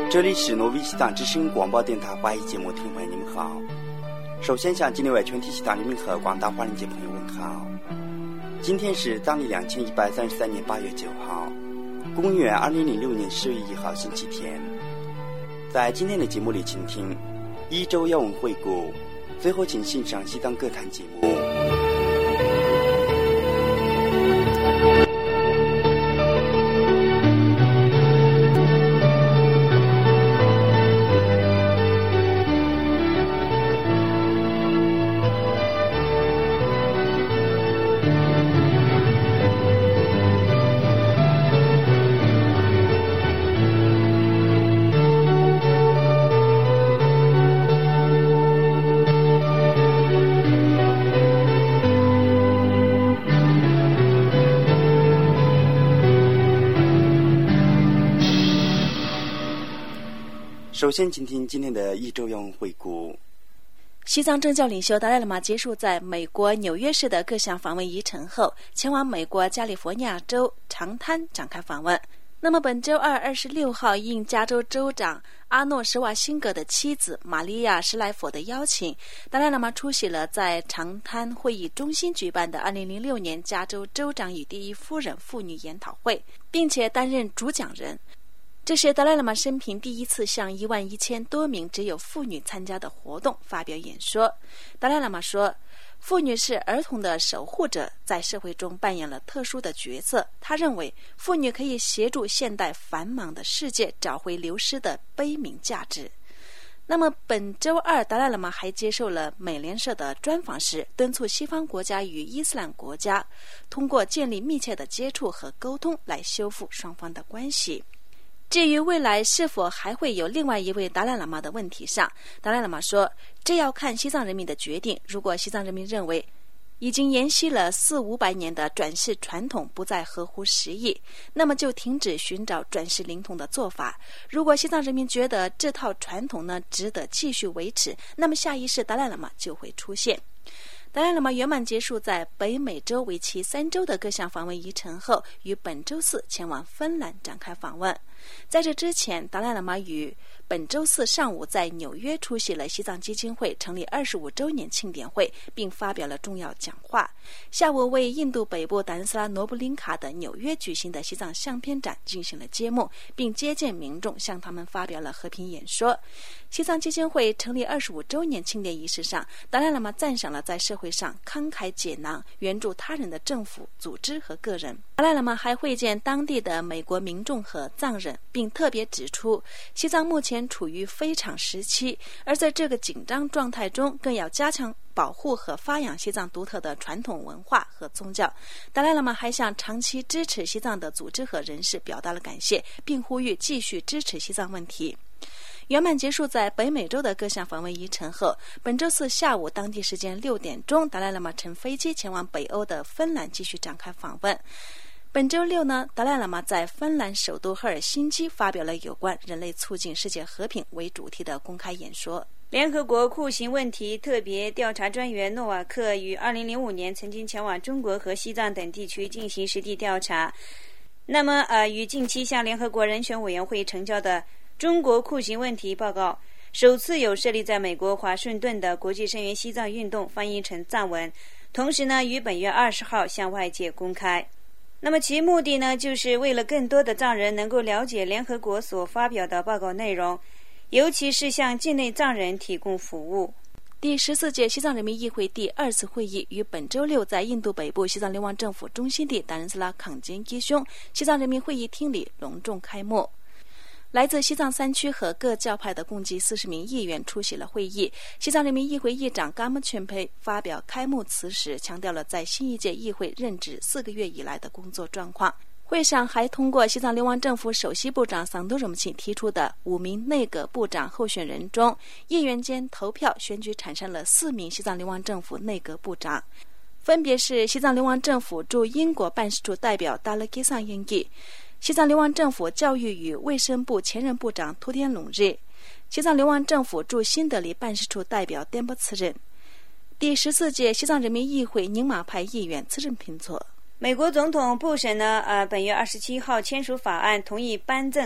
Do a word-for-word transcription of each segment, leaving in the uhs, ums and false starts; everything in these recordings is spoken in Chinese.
这里是挪威西藏之声广播电台华语节目，听众朋友你们好。首先向境内外全体西藏人民和广大华人界朋友问好。今天是当历两千一百三十三年八月九号，公元二零零六年十月一号星期天。在今天的节目里，请听一周要闻回顾，最后请欣赏西藏歌坛节目。首先请听今天的一周要闻回顾。 西藏政教领袖达赖喇嘛结束在美国纽约市的各项访问仪程后，前往美国加利福尼亚州长滩展开访问。那么本周二二十六号，应加州州长阿诺什瓦辛格的妻子玛利亚施莱佛的邀请，达赖喇嘛出席了在长滩会议中心举办的二零零六年加州州长与第一夫人妇女研讨会，并且担任主讲人。这是达赖喇嘛生平第一次向一万一千多名只有妇女参加的活动发表演说。达赖喇嘛说，妇女是儿童的守护者，在社会中扮演了特殊的角色。他认为妇女可以协助现代繁忙的世界找回流失的悲悯价值。那么本周二，达赖喇嘛还接受了美联社的专访时，敦促西方国家与伊斯兰国家通过建立密切的接触和沟通来修复双方的关系。至于未来是否还会有另外一位达赖喇嘛的问题上，达赖喇嘛说，这要看西藏人民的决定。如果西藏人民认为已经沿袭了四五百年的转世传统不再合乎时宜，那么就停止寻找转世灵童的做法。如果西藏人民觉得这套传统呢值得继续维持，那么下一世达赖喇嘛就会出现。达赖喇嘛圆满结束在北美洲为期三周的各项访问仪程后，于本周四前往芬兰展开访问。在这之前，达赖喇嘛于本周四上午在纽约出席了西藏基金会成立二十五周年庆典会，并发表了重要讲话。下午为印度北部达仁斯拉罗布林卡的纽约举行的西藏相片展进行了揭幕，并接见民众，向他们发表了和平演说。西藏基金会成立二十五周年庆典仪式上，达赖喇嘛赞赏了在社会上慷慨解囊援助他人的政府、组织和个人。达赖喇嘛还会见当地的美国民众和藏人，并特别指出，西藏目前处于非常时期，而在这个紧张状态中，更要加强保护和发扬西藏独特的传统文化和宗教。达赖喇嘛还向长期支持西藏的组织和人士表达了感谢，并呼吁继续支持西藏问题。圆满结束在北美洲的各项访问仪程后，本周四下午当地时间六点钟，达赖喇嘛乘飞机前往北欧的芬兰继续展开访问。本周六呢，达赖喇嘛在芬兰首都赫尔辛基发表了有关人类促进世界和平为主题的公开演说。 联合国酷刑问题特别调查专员诺瓦克于二零零五年曾经前往中国和西藏等地区进行实地调查。那么呃，与近期向联合国人权委员会呈交的中国酷刑问题报告，首次有设立在美国华盛顿的国际声援西藏运动翻译成藏文，同时呢，于本月二十号向外界公开。那么其目的呢，就是为了更多的藏人能够了解联合国所发表的报告内容，尤其是向境内藏人提供服务。 第十四届西藏人民议会第二次会议于本周六在印度北部西藏流亡政府中心地达仁斯拉康坚基兄西藏人民会议厅里隆重开幕。来自西藏三区和各教派的共计四十名议员出席了会议。西藏人民议会议长噶木全培发表开幕词时，强调了在新一届议会任职四个月以来的工作状况。会上还通过西藏流亡政府首席部长桑多荣庆提出的五名内阁部长候选人中，议员间投票选举产生了四名西藏流亡政府内阁部长，分别是西藏流亡政府驻英国办事处代表达勒基桑英吉、西藏流亡政府教育与卫生部前任部长托天隆日、西藏流亡政府驻新德里办事处代表颠波次任。第十四届西藏人民议会宁玛派议员次任平措。 美国总统布什呢，呃，本月二十七号签署法案，同意颁赠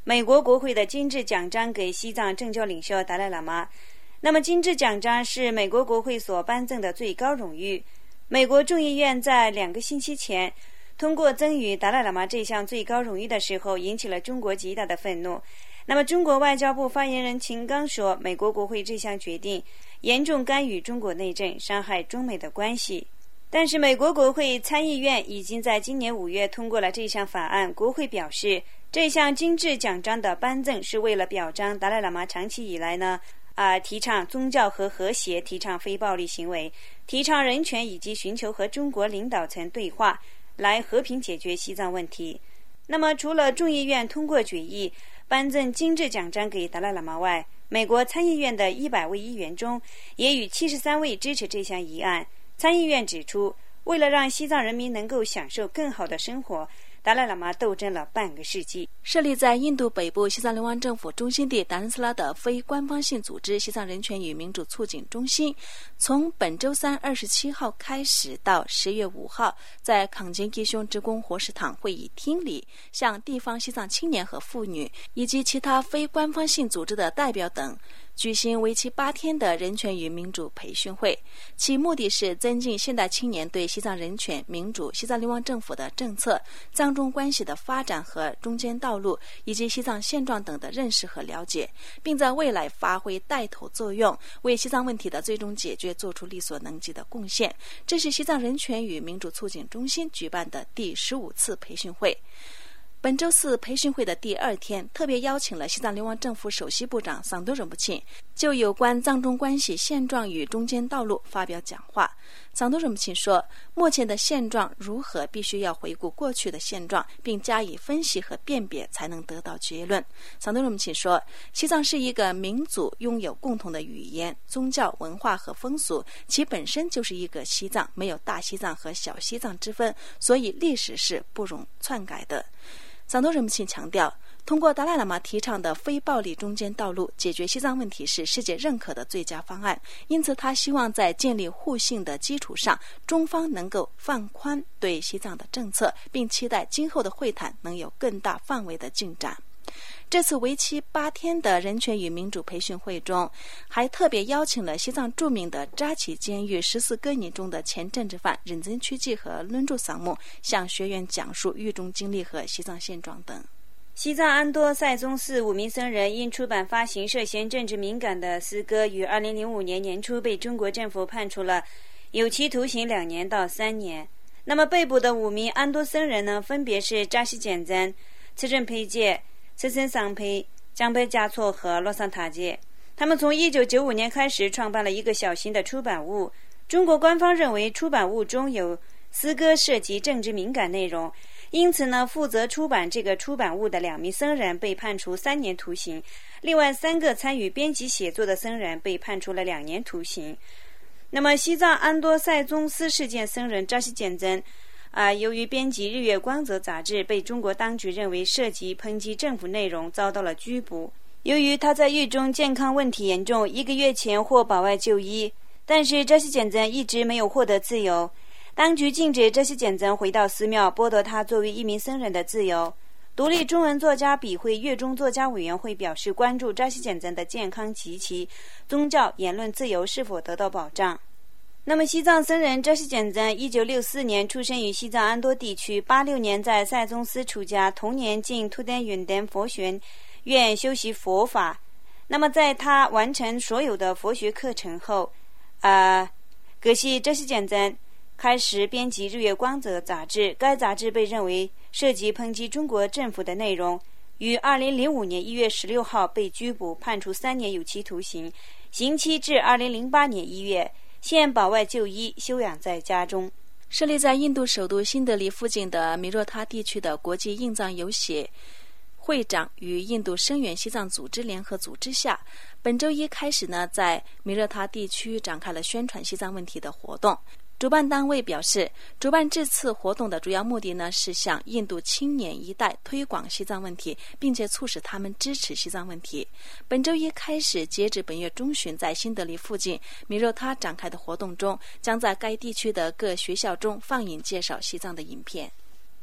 美国国会的金质奖章给西藏政教领袖达赖喇嘛。那么金质奖章是美国国会所颁赠的最高荣誉。美国众议院在两个星期前通过赠予达赖喇嘛这项最高荣誉的时候，引起了中国极大的愤怒。那么中国外交部发言人秦刚说，美国国会这项决定严重干预中国内政，伤害中美的关系。但是美国国会参议院已经在今年五月通过了这项法案。国会表示，这项金质奖章的颁赠是为了表彰达赖喇嘛长期以来呢啊、呃，提倡宗教和和谐，提倡非暴力行为，提倡人权，以及寻求和中国领导层对话，来和平解决西藏问题。那么除了众议院通过决议颁赠金质奖章给达赖喇嘛外，美国参议院的一百位议员中也有七十三位支持这项议案。参议院指出，为了让西藏人民能够享受更好的生活，达赖喇嘛斗争了半个世纪。 设立在印度北部西藏流亡政府中心地达仁斯拉的非官方性组织西藏人权与民主促进中心，从本周三二十七号开始到十月五号，在康健吉雄职工活食堂会议厅里，向地方西藏青年和妇女以及其他非官方性组织的代表等举行为期八天的人权与民主培训会，其目的是增进现代青年对西藏人权、民主、西藏流亡政府的政策、藏中关系的发展和中间道路以及西藏现状等的认识和了解，并在未来发挥带头作用，为西藏问题的最终解决做出力所能及的贡献。这是西藏人权与民主促进中心举办的第十五次培训会。本周四培训会的第二天，特别邀请了西藏流亡政府首席部长桑多仁布钦就有关藏中关系现状与中间道路发表讲话。桑多仁布钦说，目前的现状如何必须要回顾过去的现状，并加以分析和辨别，才能得到结论。桑多仁布钦说，西藏是一个民族，拥有共同的语言、宗教、文化和风俗，其本身就是一个西藏，没有大西藏和小西藏之分，所以历史是不容篡改的。桑多仁布钦强调，通过达赖喇嘛提倡的非暴力中间道路解决西藏问题是世界认可的最佳方案，因此他希望在建立互信的基础上，中方能够放宽对西藏的政策，并期待今后的会谈能有更大范围的进展。这次为期八天的人权与民主培训会中，还特别邀请了西藏著名的扎旗监狱十四个人中的前政治犯仁增曲济和伦珠桑木，向学员讲述狱中经历和西藏现状等。 西藏安多塞宗寺五名僧人因出版发行涉嫌政治敏感的诗歌，于二零零五年年初被中国政府判处了有期徒刑两年到三年。那么被捕的五名安多僧人呢，分别是扎西简赞、次正佩介、次森桑佩、江贝加措和洛桑塔介。他们从一九九五年开始创办了一个小型的出版物。中国官方认为出版物中有诗歌涉及政治敏感内容，因此呢，负责出版这个出版物的两名僧人被判处三年徒刑，另外三个参与编辑写作的僧人被判处了两年徒刑。那么西藏安多塞宗寺事件僧人扎西简赞啊，由于编辑《日月光泽》杂志，被中国当局认为涉及抨击政府内容，遭到了拘捕。由于他在狱中健康问题严重，一个月前获保外就医，但是扎西简赞一直没有获得自由。当局禁止扎西简赞回到寺庙，剥夺他作为一名僧人的自由。独立中文作家笔会月中作家委员会表示关注扎西简赞的健康及其宗教言论自由是否得到保障。那么西藏僧人扎西简赞一九六四年出生于西藏安多地区，八六年在塞宗寺出家，同年进图丹云丹佛学院修习佛法。那么在他完成所有的佛学课程后，呃，格西扎西简赞开始编辑《日月光泽》杂志，该杂志被认为涉及抨击中国政府的内容，于二零零五年一月十六号被拘捕，判处三年有期徒刑，刑期至二零零八年一月，现保外就医，休养在家中。 设立在印度首都新德里附近的米若他地区的国际印藏游协会长与印度声援西藏组织联合组织下，本周一开始呢，在米若他地区展开了宣传西藏问题的活动。主办单位表示，主办这次活动的主要目的呢，是向印度青年一代推广西藏问题，并且促使他们支持西藏问题。本周一开始，截止本月中旬，在新德里附近米若他展开的活动中，将在该地区的各学校中放映介绍西藏的影片。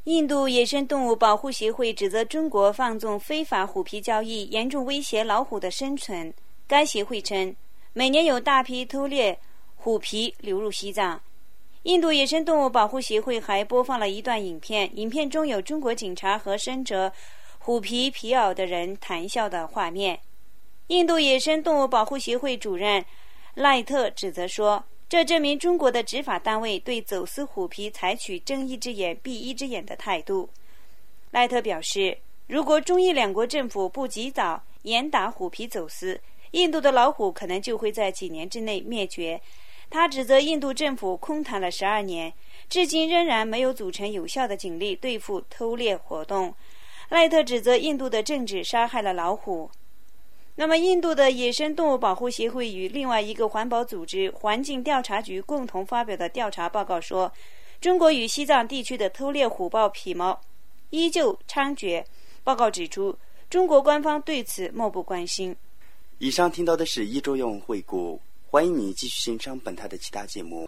印度野生动物保护协会指责中国放纵非法虎皮交易，严重威胁老虎的生存。该协会称，每年有大批偷猎虎皮流入西藏。印度野生动物保护协会还播放了一段影片，影片中有中国警察和身着虎皮皮袄的人谈笑的画面。印度野生动物保护协会主任赖特指责说，这证明中国的执法单位对走私虎皮采取睁一只眼闭一只眼的态度。赖特表示，如果中印两国政府不及早严打虎皮走私，印度的老虎可能就会在几年之内灭绝。他指责印度政府空谈了十二年，至今仍然没有组成有效的警力对付偷猎活动。赖特指责印度的政治杀害了老虎。那么，印度的野生动物保护协会与另外一个环保组织环境调查局共同发表的调查报告说，中国与西藏地区的偷猎虎豹皮毛依旧猖獗。报告指出，中国官方对此漠不关心。 以上听到的是一周要闻回顾，欢迎你继续欣赏本台的其他节目。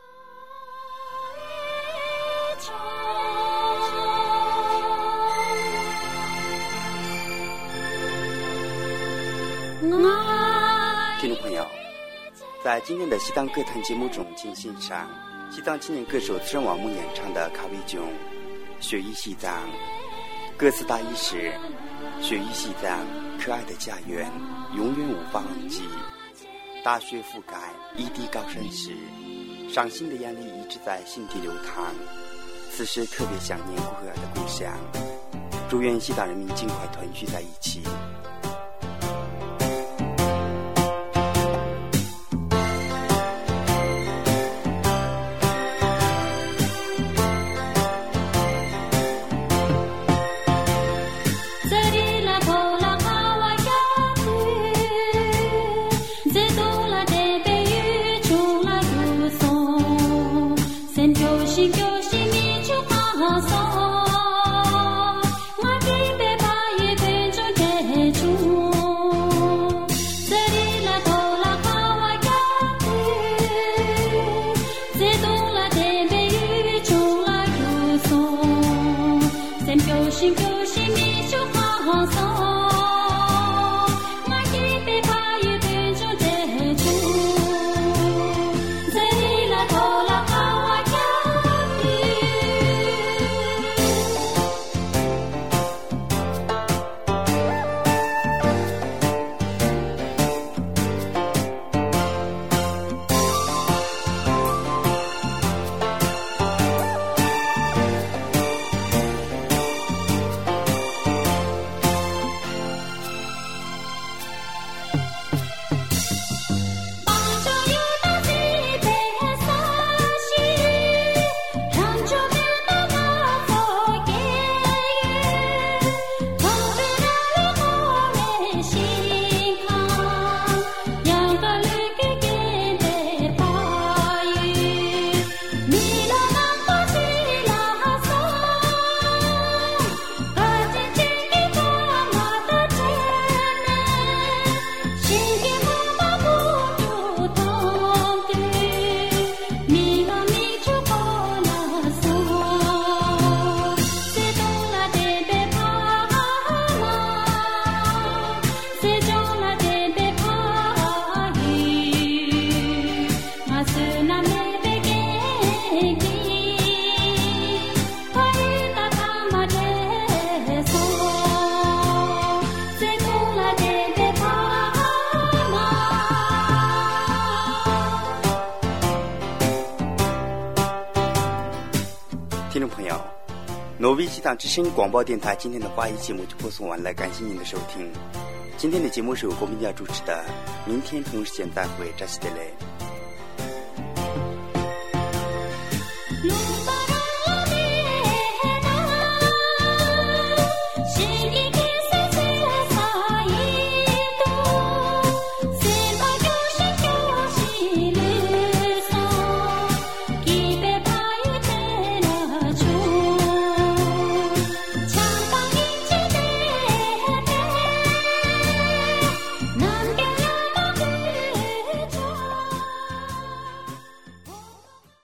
听众朋友，在今天的西藏歌坛节目中，请欣赏西藏青年歌手慈仁王木演唱的《卡维囧》，雪域西藏。歌词大意是：雪域西藏，可爱的家园，永远无法忘记。大雪覆盖一地高山时，伤心的眼泪一直在心底流淌。此时特别想念故儿的故乡，祝愿西藏人民尽快团聚在一起。听众朋友，挪威西藏之声广播电台今天的华语节目就播送完了，感谢您的收听。今天的节目是由郭明佳主持的，明天同时间再会，扎西德勒。